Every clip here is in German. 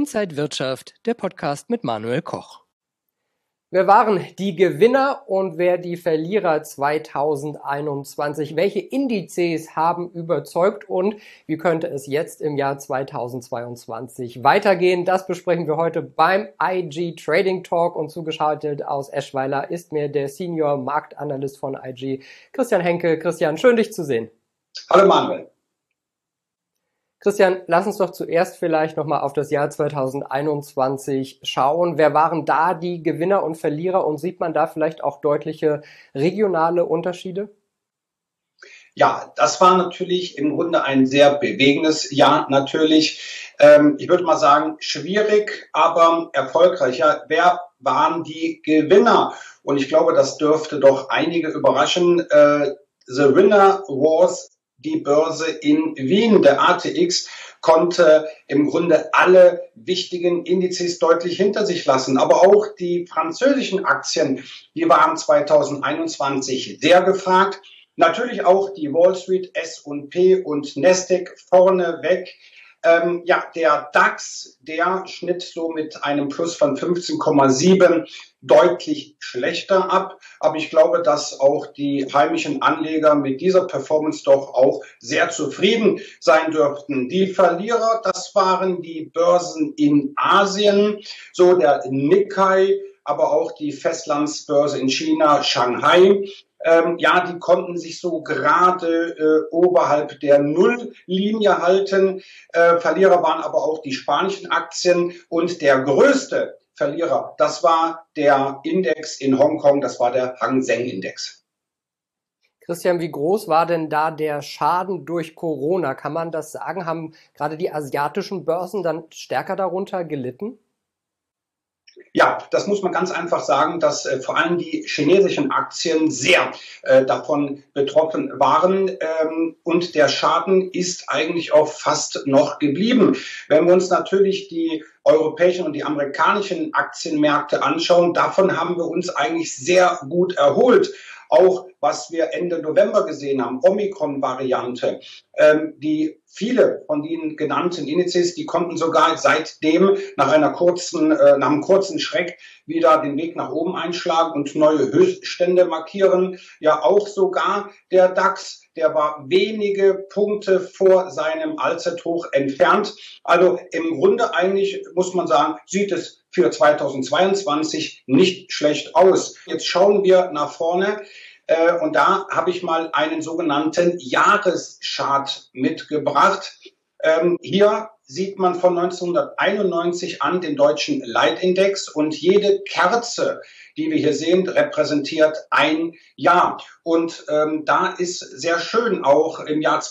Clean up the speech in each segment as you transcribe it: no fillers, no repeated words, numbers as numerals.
Inside Wirtschaft, der Podcast mit Manuel Koch. Wer waren die Gewinner und wer die Verlierer 2021? Welche Indizes haben überzeugt und wie könnte es jetzt im Jahr 2022 weitergehen? Das besprechen wir heute beim IG Trading Talk und zugeschaltet aus Eschweiler ist mir der Senior Marktanalyst von IG, Christian Henke. Christian, schön dich zu sehen. Hallo Manuel. Christian, lass uns doch zuerst vielleicht nochmal auf das Jahr 2021 schauen. Wer waren da die Gewinner und Verlierer und sieht man da vielleicht auch deutliche regionale Unterschiede? Ja, das war natürlich im Grunde ein sehr bewegendes Jahr natürlich. Ich würde mal sagen, schwierig, aber erfolgreicher. Wer waren die Gewinner? Und ich glaube, das dürfte doch einige überraschen. The winner was die Börse in Wien. Der ATX konnte im Grunde alle wichtigen Indizes deutlich hinter sich lassen. Aber auch die französischen Aktien, die waren 2021 sehr gefragt. Natürlich auch die Wall Street, S&P und Nasdaq vorneweg. Der DAX, der schnitt so mit einem Plus von 15,7 deutlich schlechter ab. Aber ich glaube, dass auch die heimischen Anleger mit dieser Performance doch auch sehr zufrieden sein dürften. Die Verlierer, das waren die Börsen in Asien, so der Nikkei, aber auch die Festlandsbörse in China, Shanghai. Die konnten sich so gerade oberhalb der Nulllinie halten. Verlierer waren aber auch die spanischen Aktien und der größte Verlierer, das war der Index in Hongkong, das war der Hang Seng Index. Christian, wie groß war denn da der Schaden durch Corona? Kann man das sagen? Haben gerade die asiatischen Börsen dann stärker darunter gelitten? Ja, das muss man ganz einfach sagen, dass vor allem die chinesischen Aktien sehr davon betroffen waren und der Schaden ist eigentlich auch fast noch geblieben. Wenn wir uns natürlich die europäischen und die amerikanischen Aktienmärkte anschauen, davon haben wir uns eigentlich sehr gut erholt. Auch was wir Ende November gesehen haben, Omikron-Variante, die viele von den genannten Indizes, die konnten sogar seitdem nach einem kurzen Schreck wieder den Weg nach oben einschlagen und neue Höchststände markieren. Ja, auch sogar der DAX, der war wenige Punkte vor seinem Allzeithoch entfernt. Also im Grunde eigentlich, muss man sagen, sieht es für 2022 nicht schlecht aus. Jetzt schauen wir nach vorne. Und da habe ich mal einen sogenannten Jahreschart mitgebracht. Hier sieht man von 1991 an den deutschen Leitindex und jede Kerze, die wir hier sehen, repräsentiert ein Jahr. Und da ist sehr schön auch im Jahr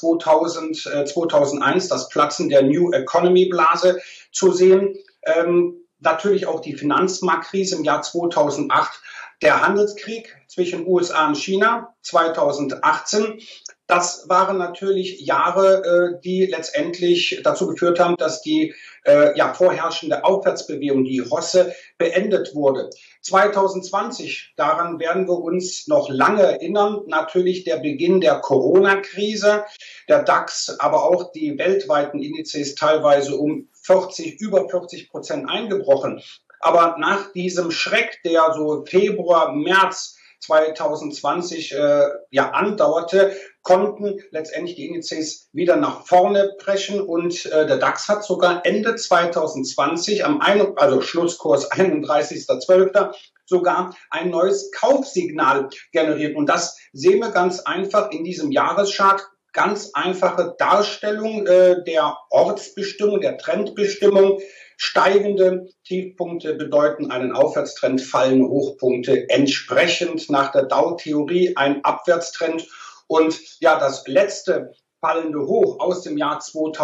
2001 das Platzen der New Economy Blase zu sehen. Natürlich auch die Finanzmarktkrise im Jahr 2008. Der Handelskrieg zwischen USA und China 2018, das waren natürlich Jahre, die letztendlich dazu geführt haben, dass die vorherrschende Aufwärtsbewegung, die Rosse, beendet wurde. 2020, daran werden wir uns noch lange erinnern, natürlich der Beginn der Corona-Krise, der DAX, aber auch die weltweiten Indizes teilweise um über 40% eingebrochen. Aber nach diesem Schreck, der so Februar, März 2020 andauerte, konnten letztendlich die Indizes wieder nach vorne brechen und der DAX hat sogar Ende 2020, Schlusskurs 31.12., sogar ein neues Kaufsignal generiert. Und das sehen wir ganz einfach in diesem Jahreschart. Ganz einfache Darstellung der Ortsbestimmung, der Trendbestimmung. Steigende Tiefpunkte bedeuten einen Aufwärtstrend, fallende Hochpunkte entsprechend nach der Dow-Theorie ein Abwärtstrend. Und ja, das letzte fallende Hoch aus dem Jahr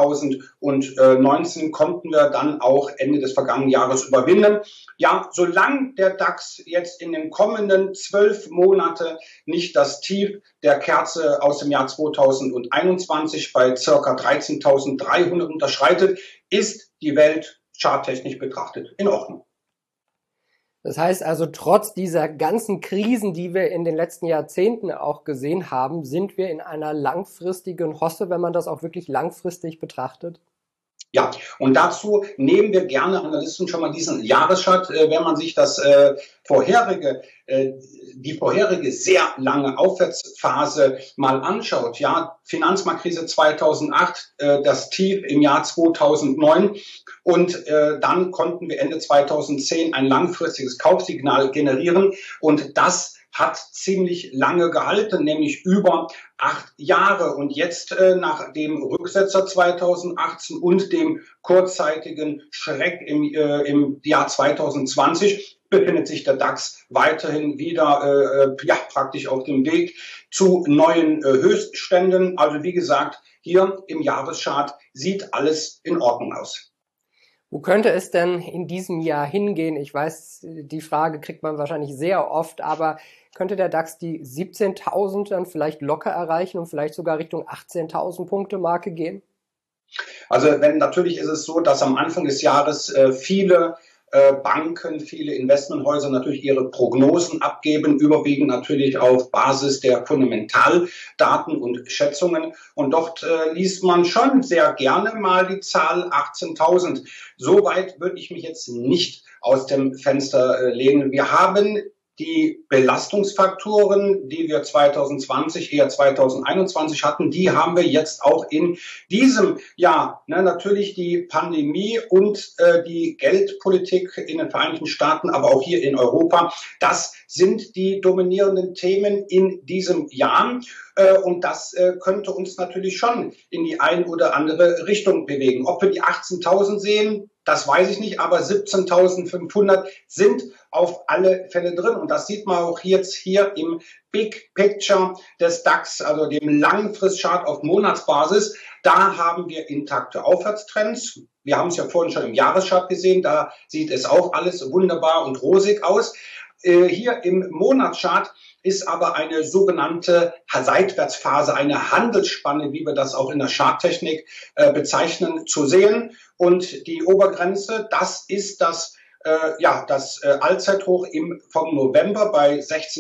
2019 konnten wir dann auch Ende des vergangenen Jahres überwinden. Ja, solange der DAX jetzt in den kommenden 12 Monate nicht das Tief der Kerze aus dem Jahr 2021 bei ca. 13.300 unterschreitet, ist die Welt charttechnisch betrachtet in Ordnung. Das heißt also, trotz dieser ganzen Krisen, die wir in den letzten Jahrzehnten auch gesehen haben, sind wir in einer langfristigen Hosse, wenn man das auch wirklich langfristig betrachtet? Ja, und dazu nehmen wir gerne Analysten schon mal diesen Jahreschart, wenn man sich das die vorherige sehr lange Aufwärtsphase mal anschaut. Ja, Finanzmarktkrise 2008, das Tief im Jahr 2009 und dann konnten wir Ende 2010 ein langfristiges Kaufsignal generieren und das hat ziemlich lange gehalten, nämlich über 8 Jahre. Und jetzt nach dem Rücksetzer 2018 und dem kurzzeitigen Schreck im Jahr 2020 befindet sich der DAX weiterhin wieder praktisch auf dem Weg zu neuen Höchstständen. Also wie gesagt, hier im Jahreschart sieht alles in Ordnung aus. Wo könnte es denn in diesem Jahr hingehen? Ich weiß, die Frage kriegt man wahrscheinlich sehr oft, aber könnte der DAX die 17.000 dann vielleicht locker erreichen und vielleicht sogar Richtung 18.000 Punkte Marke gehen? Also natürlich ist es so, dass am Anfang des Jahres viele Banken, viele Investmenthäuser natürlich ihre Prognosen abgeben, überwiegend natürlich auf Basis der Fundamentaldaten und Schätzungen. Und dort liest man schon sehr gerne mal die Zahl 18.000. So weit würde ich mich jetzt nicht aus dem Fenster lehnen. Wir haben die Belastungsfaktoren, die wir 2020, eher 2021 hatten, die haben wir jetzt auch in diesem Jahr. Natürlich die Pandemie und die Geldpolitik in den Vereinigten Staaten, aber auch hier in Europa. Das sind die dominierenden Themen in diesem Jahr. Und das könnte uns natürlich schon in die ein oder andere Richtung bewegen. Ob wir die 18.000 sehen, das weiß ich nicht, aber 17.500 sind auf alle Fälle drin. Und das sieht man auch jetzt hier im Big Picture des DAX, also dem Langfristchart auf Monatsbasis. Da haben wir intakte Aufwärtstrends. Wir haben es ja vorhin schon im Jahreschart gesehen. Da sieht es auch alles wunderbar und rosig aus. Hier im Monatschart ist aber eine sogenannte Seitwärtsphase, eine Handelsspanne, wie wir das auch in der Charttechnik bezeichnen, zu sehen. Und die Obergrenze, das ist das Allzeithoch vom November bei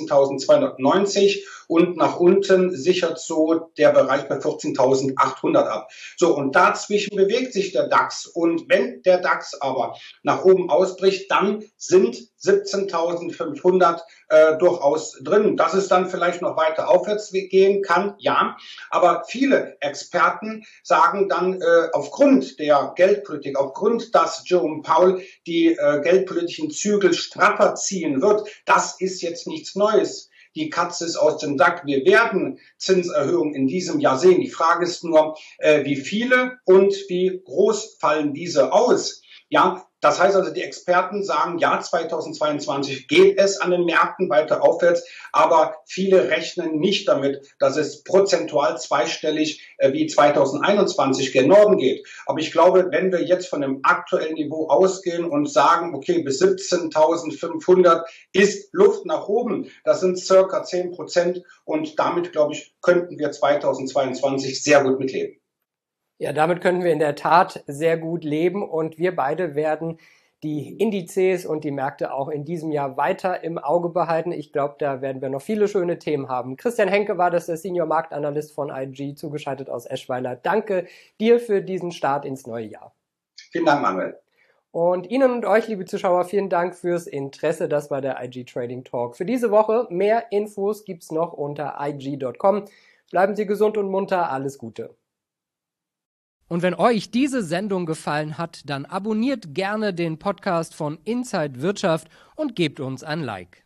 16.290 und nach unten sichert so der Bereich bei 14.800 ab. So, und dazwischen bewegt sich der DAX. Und wenn der DAX aber nach oben ausbricht, dann sind 17.500 durchaus drin. Dass es dann vielleicht noch weiter aufwärts gehen kann, ja. Aber viele Experten sagen dann, aufgrund der Geldpolitik, aufgrund, dass Jerome Powell die geldpolitischen Zügel straffer ziehen wird, das ist jetzt nichts Neues. Die Katze ist aus dem Sack. Wir werden Zinserhöhungen in diesem Jahr sehen. Die Frage ist nur, wie viele und wie groß fallen diese aus? Ja, das heißt also, die Experten sagen, ja, 2022 geht es an den Märkten weiter aufwärts, aber viele rechnen nicht damit, dass es prozentual zweistellig wie 2021 gen Norden geht. Aber ich glaube, wenn wir jetzt von dem aktuellen Niveau ausgehen und sagen, okay, bis 17.500 ist Luft nach oben, das sind circa 10% und damit, glaube ich, könnten wir 2022 sehr gut mitleben. Ja, damit könnten wir in der Tat sehr gut leben und wir beide werden die Indizes und die Märkte auch in diesem Jahr weiter im Auge behalten. Ich glaube, da werden wir noch viele schöne Themen haben. Christian Henke war das, der Senior Marktanalyst von IG, zugeschaltet aus Eschweiler. Danke dir für diesen Start ins neue Jahr. Vielen Dank, Manuel. Und Ihnen und euch, liebe Zuschauer, vielen Dank fürs Interesse. Das war der IG Trading Talk für diese Woche. Mehr Infos gibt's noch unter IG.com. Bleiben Sie gesund und munter. Alles Gute. Und wenn euch diese Sendung gefallen hat, dann abonniert gerne den Podcast von Inside Wirtschaft und gebt uns ein Like.